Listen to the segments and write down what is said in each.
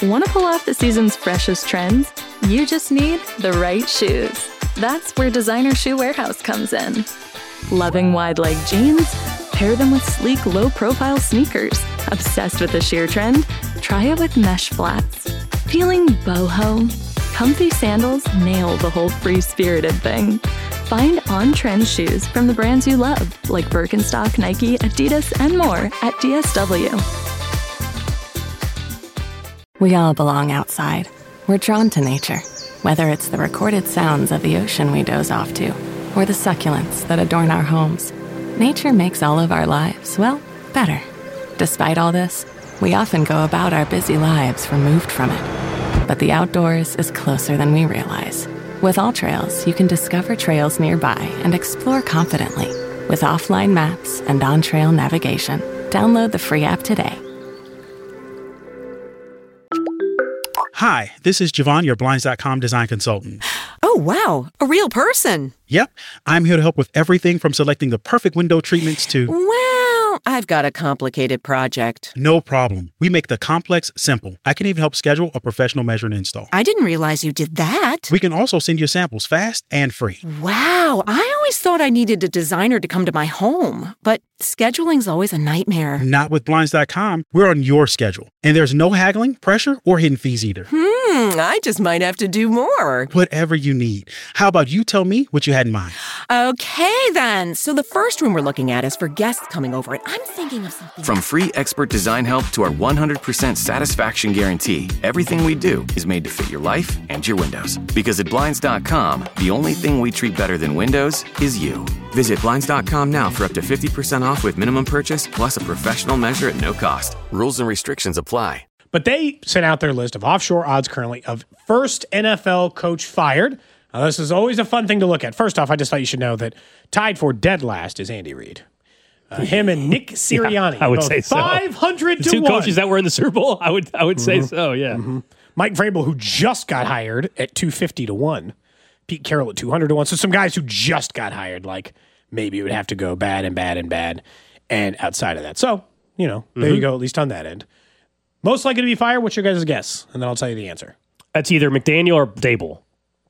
Want to pull off the season's freshest trends? You just need the right shoes. That's where Designer Shoe Warehouse comes in. Loving wide-leg jeans? Pair them with sleek, low-profile sneakers. Obsessed with the sheer trend? Try it with mesh flats. Feeling boho? Comfy sandals nail the whole free-spirited thing. Find on-trend shoes from the brands you love, like Birkenstock, Nike, Adidas, and more at DSW. We all belong outside. We're drawn to nature, whether it's the recorded sounds of the ocean we doze off to, or the succulents that adorn our homes. Nature makes all of our lives, well, better. Despite all this, we often go about our busy lives removed from it. But the outdoors is closer than we realize. With AllTrails, you can discover trails nearby and explore confidently. With offline maps and on-trail navigation, download the free app today. Hi, this is Javon, your Blinds.com design consultant. Oh, wow. A real person. Yep, I'm here to help with everything from selecting the perfect window treatments to... Well, I've got a complicated project. No problem. We make the complex simple. I can even help schedule a professional measure and install. I didn't realize you did that. We can also send you samples fast and free. Wow, I always thought I needed a designer to come to my home, but scheduling's always a nightmare. Not with Blinds.com. We're on your schedule. And there's no haggling, pressure, or hidden fees either. I just might have to do more. Whatever you need. How about you tell me what you had in mind? Okay, then. So the first room we're looking at is for guests coming over, and I'm thinking of something. From free expert design help to our 100% satisfaction guarantee, everything we do is made to fit your life and your windows. Because at Blinds.com, the only thing we treat better than windows is you. Visit Blinds.com now for up to 50% off with minimum purchase plus a professional measure at no cost. Rules and restrictions apply. But they sent out their list of offshore odds currently of first NFL coach fired. Now, this is always a fun thing to look at. First off, I just thought you should know that tied for dead last is Andy Reid. Him and Nick Sirianni. Yeah, I would say so. 500 to 1. Two coaches that were in the Super Bowl, I would say so, yeah. Mm-hmm. Mike Vrabel, who just got hired at 250 to 1. Pete Carroll at 200 to 1. So some guys who just got hired, like maybe it would have to go bad and bad and bad and outside of that. So, there you go, at least on that end. Most likely to be fired, what's your guys' guess? And then I'll tell you the answer. That's either McDaniel or Dable.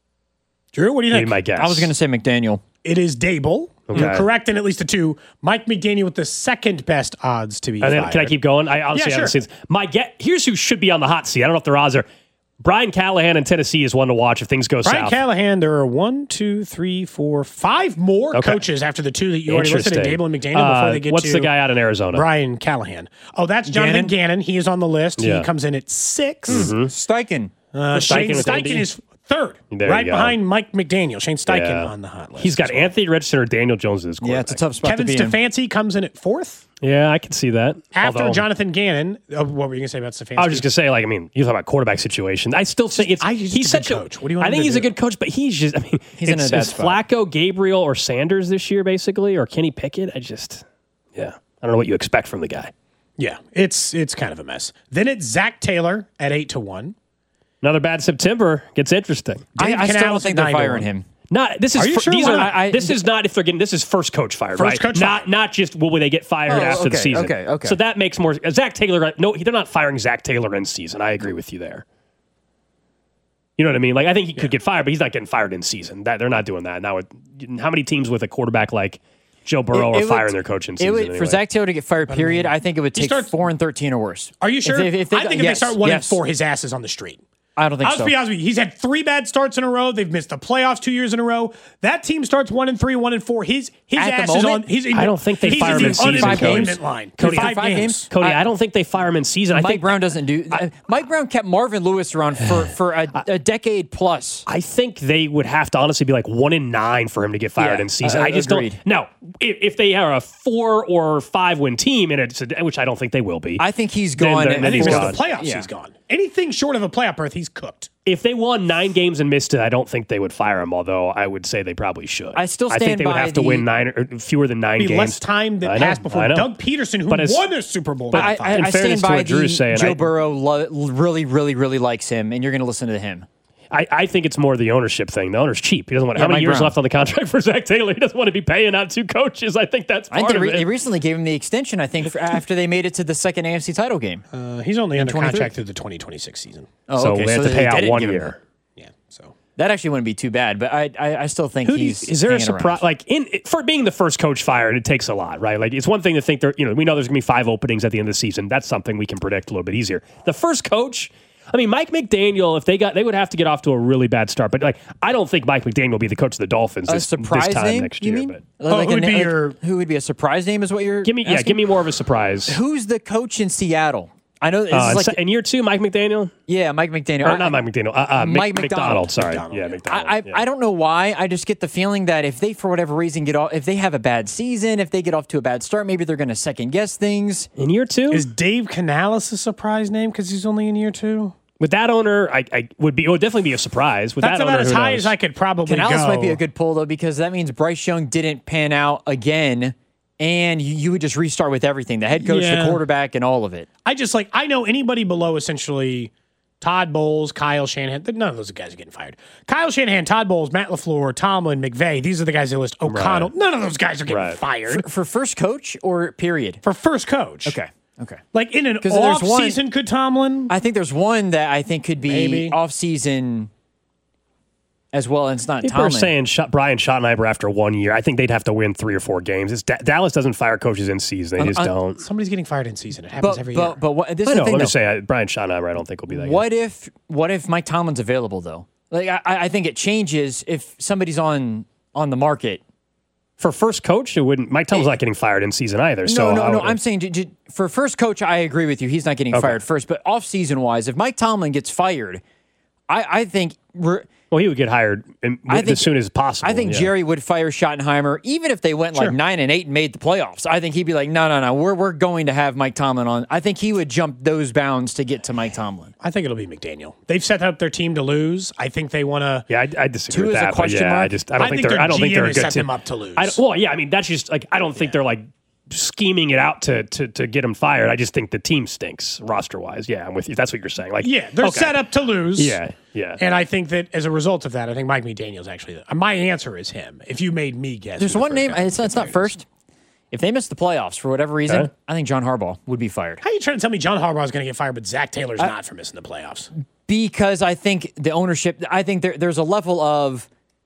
Drew, what do you think? Maybe my guess. I was going to say McDaniel. It is Dable. Okay. You're correct in at least a 2. Mike McDaniel with the second best odds to be fired. Can I keep going? I honestly haven't seen this. My guess, here's who should be on the hot seat. I don't know if the odds are. Brian Callahan in Tennessee is one to watch if things go south. Brian Callahan, there are 1, 2, 3, 4, 5 more coaches after the 2 that you already listed, Dable and McDaniel, before they get what's the guy out in Arizona? Brian Callahan. Oh, that's Jonathan Gannon. He is on the list. He comes in at 6. Steichen. Shane Steichen is 3rd, right behind Mike McDaniel. Shane Steichen on the hot list. He's got Anthony Richardson or Daniel Jones as his quarterback. Yeah, it's a tough spot Kevin to be in. Stefanski comes in at 4th. Yeah, I can see that. After Jonathan Gannon, what were you going to say about Stefanski? I was just going to say, you talk about quarterback situation. I still think he's such a coach. What do you want I think him to he's a do? good coach, but he's in a bad spot. Flacco, Gabriel, or Sanders this year, basically, or Kenny Pickett. I don't know what you expect from the guy. Yeah, it's kind of a mess. Then it's Zach Taylor at 8 to 1. Another bad September gets interesting. I still don't think they're firing him. This is Are you sure? this is not if they're getting this is first coach fired, First right? coach fired. Not just will they get fired after the season. Okay. So that makes more Zach Taylor. No, they're not firing Zach Taylor in season. I agree with you there. You know what I mean? Like I think he could get fired, but he's not getting fired in season. They're not doing that now. How many teams with a quarterback like Joe Burrow are firing their coach in season? Anyway? For Zach Taylor to get fired, period, I think it would take 4-13 or worse. Are you sure? If I think if they start 1-4, his ass is on the street. I don't think so. I'll just be honest with you. He's had 3 bad starts in a row. They've missed the playoffs 2 years in a row. That team starts 1-3, 1-4. His ass is on. I don't think they fire him in season. Cody, 5 games. Cody, I don't think they fire him in season. Mike Brown doesn't do. Mike Brown kept Marvin Lewis around for a decade plus. I think they would have to honestly be like 1-9 for him to get fired in season. I just agreed. don't. Now, if they are a 4 or 5 win team, which I don't think they will be, I think he's gone. Then he's gone. The playoffs, he's gone. Anything short of a playoff berth, he's cooked. If they won 9 games and missed it, I don't think they would fire him, although I would say they probably should. I think they would have to win 9 or fewer than 9 games. Less time that passed before Doug Peterson, who won a Super Bowl. But I stand by Joe Burrow really, really, really likes him, and you're going to listen to him. I think it's more the ownership thing. The owner's cheap. He doesn't want how many Mike years Brown. left on the contract for Zach Taylor. He doesn't want to be paying out 2 coaches. I think that's part of it. They recently gave him the extension, I think, after they made it to the second AFC title game. He's only under 23? contract through the 2026 season. Oh, So okay. they have to they pay out didn't 1 give him year. Yeah, so That actually wouldn't be too bad, but I still think Is there a surprise? Like for being the first coach fired, it takes a lot, right? Like it's one thing to think we know there's gonna be 5 openings at the end of the season. That's something we can predict a little bit easier. The first coach, I mean, Mike McDaniel, they would have to get off to a really bad start. But I don't think Mike McDaniel will be the coach of the Dolphins a this surprise time name, next you year. mean? But Who would be a surprise name? Is what you're give me more of a surprise. Who's the coach in Seattle? I know this is like in year 2, Mike McDaniel. Yeah, Mike McDaniel. Or not Mike McDaniel. Mike McDonald. Sorry, McDonald. yeah, McDonald. I don't know why. I just get the feeling that if they, for whatever reason, if they have a bad season, if they get off to a bad start, maybe they're going to second guess things. In year 2, is Dave Canales a surprise name because he's only in year 2? with that owner, it would definitely be a surprise. With That's that about owner, as who high knows? as I could probably Canales go. might be a good pull though, because that means Bryce Young didn't pan out again, and you would just restart with everything: the head coach, Yeah. the quarterback, and all of it. I know anybody below essentially Todd Bowles, Kyle Shanahan. None of those guys are getting fired. Kyle Shanahan, Todd Bowles, Matt LaFleur, Tomlin, McVay. These are the guys that list. O'Connell. Right. None of those guys are getting Right. fired For first coach or period? for first coach. Okay. Like in an 'Cause there's off one- season, could Tomlin? I think there's one that I think could be Maybe. off season as well, and it's not People are Tomlin. saying Brian Schottenheimer after 1 year. I think they'd have to win 3 or 4 games. Dallas doesn't fire coaches in season. They just don't. Somebody's getting fired in season. It happens every year. But what, this I is know. the thing, Let me though. say, Brian Schottenheimer, I don't think will be that good. What if Mike Tomlin's available though? Like I think it changes if somebody's on the market. For first coach, it wouldn't. Mike Tomlin's not getting fired in season either. So No. I'm saying for first coach, I agree with you. He's not getting fired first. But off season wise, if Mike Tomlin gets fired, I think he would get hired as soon as possible. I think yeah. Jerry would fire Schottenheimer, even if they went like 9-8 and made the playoffs. I think he'd be like, no, we're going to have Mike Tomlin on. I think he would jump those bounds to get to Mike Tomlin. I think it'll be McDaniel. They've set up their team to lose. I think they want to. Yeah, I disagree 2 with is a that. question but yeah, mark? I don't think they're. I don't think GM they're a has good set team. them up to lose. I mean, that's just like I don't think they're like scheming it out to get him fired. I just think the team stinks roster wise. Yeah, I'm with you. That's what you're saying. Like, They're okay. set up to lose. Yeah. And I think that as a result of that, I think Mike McDaniel's actually my answer is him. If you made me guess, There's who the one first name. guy It's not first. If they miss the playoffs for whatever reason, Okay. I think John Harbaugh would be fired. How are you trying to tell me John Harbaugh is going to get fired, but Zach Taylor's not for missing the playoffs? Because I think the ownership, I think there's a level of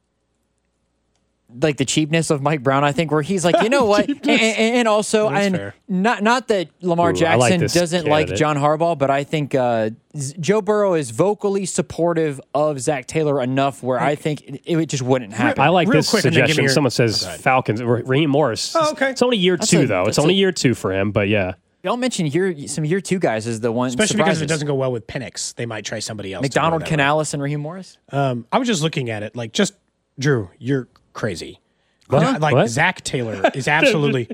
like the cheapness of Mike Brown, I think, where he's like, you know what? and also, That's and fair. not that Lamar Ooh, I like Jackson this doesn't like candidate. John Harbaugh, but I think Joe Burrow is vocally supportive of Zach Taylor enough where I think it just wouldn't happen. I like Real this quick, and then give me suggestion. your- Someone says go ahead. Falcons. Raheem Morris. Oh, okay. It's only year That's 2 a- though. It's that's only a- year 2 for him. But yeah, Y'all mentioned some year 2 guys as the one, Especially because if it surprises. doesn't go well with Penix, they might try somebody else. McDonald, to go that way. Canales, and Raheem Morris. I was just looking at it, Drew, you're crazy. What? What? Zach Taylor is absolutely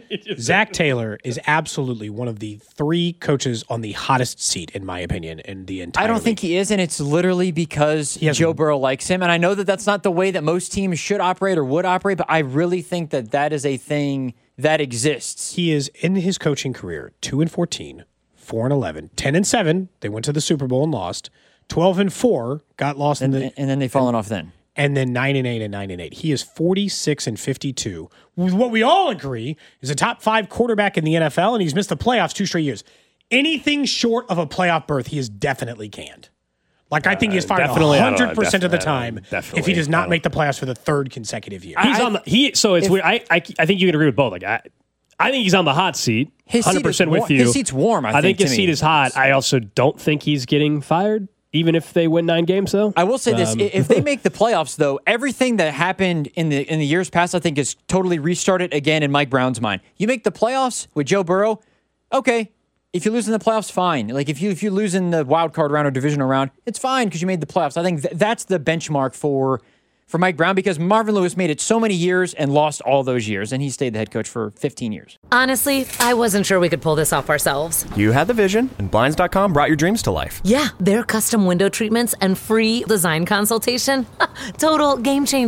one of the 3 coaches on the hottest seat, in my opinion, in the entire I don't league. think he is, and it's literally because has- Joe Burrow likes him. And I know that that's not the way that most teams should operate or would operate, but I really think that that is a thing that exists. He is in his coaching career 2-14, 4-11, 10-7. They went to the Super Bowl and lost. 12-4, got lost in the, And then they've fallen off then. and then 9-8 and 9-8. He is 46-52. With what we all agree is a top 5 quarterback in the NFL, and he's missed the playoffs 2 straight years. Anything short of a playoff berth, he is definitely canned. I think he's fired definitely, I don't know, 100% of the time definitely, if he does I not don't- make the playoffs for the 3rd consecutive year. he's on the So it's weird. I think you can agree with both. I think he's on the hot seat. His seat 100% is with warm. you. His seat's warm, I think, his to seat me. is hot. I also don't think he's getting fired, even if they win 9 games. Though I will say this: if they make the playoffs, though, everything that happened in the years past, I think, is totally restarted again in Mike Brown's mind. You make the playoffs with Joe Burrow, okay. If you lose in the playoffs, fine. Like if you lose in the wild card round or divisional round, it's fine because you made the playoffs. I think that's the benchmark for Mike Brown, because Marvin Lewis made it so many years and lost all those years, and he stayed the head coach for 15 years. Honestly, I wasn't sure we could pull this off ourselves. You had the vision, and Blinds.com brought your dreams to life. Yeah, their custom window treatments and free design consultation. Total game changer.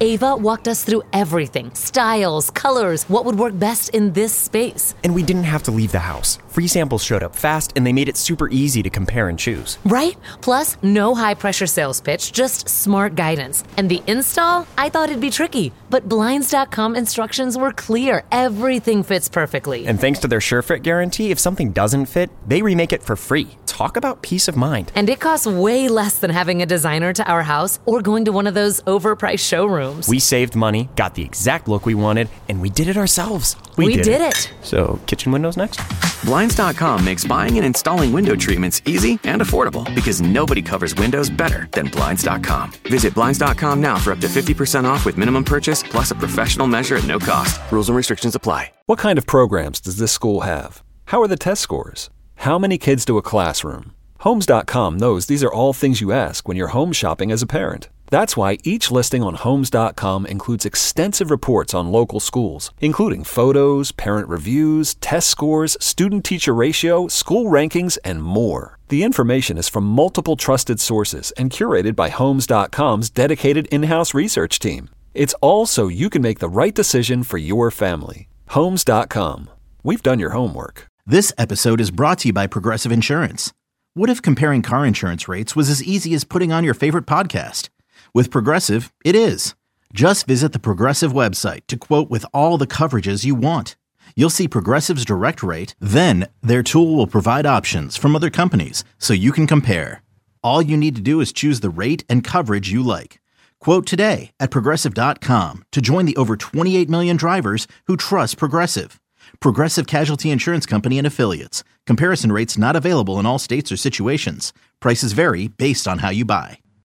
Ava walked us through everything. Styles, colors, what would work best in this space. And we didn't have to leave the house. Free samples showed up fast, and they made it super easy to compare and choose. Right? Plus, no high-pressure sales pitch, just smart guidance. And the install? I thought it'd be tricky, but Blinds.com instructions were clear. Everything fits perfectly. And thanks to their SureFit guarantee, if something doesn't fit, they remake it for free. Talk about peace of mind. And it costs way less than having a designer to our house or going to one of those overpriced showrooms. We saved money, got the exact look we wanted, and we did it ourselves. We did it. So, kitchen windows next? Blinds.com makes buying and installing window treatments easy and affordable because nobody covers windows better than Blinds.com. Visit Blinds.com now for up to 50% off with minimum purchase plus a professional measure at no cost. Rules and restrictions apply. What kind of programs does this school have? How are the test scores? How many kids do a classroom? Homes.com knows these are all things you ask when you're home shopping as a parent. That's why each listing on Homes.com includes extensive reports on local schools, including photos, parent reviews, test scores, student-teacher ratio, school rankings, and more. The information is from multiple trusted sources and curated by Homes.com's dedicated in-house research team. It's all so you can make the right decision for your family. Homes.com. We've done your homework. This episode is brought to you by Progressive Insurance. What if comparing car insurance rates was as easy as putting on your favorite podcast? With Progressive, it is. Just visit the Progressive website to quote with all the coverages you want. You'll see Progressive's direct rate, then their tool will provide options from other companies so you can compare. All you need to do is choose the rate and coverage you like. Quote today at Progressive.com to join the over 28 million drivers who trust Progressive. Progressive Casualty Insurance Company and Affiliates. Comparison rates not available in all states or situations. Prices vary based on how you buy.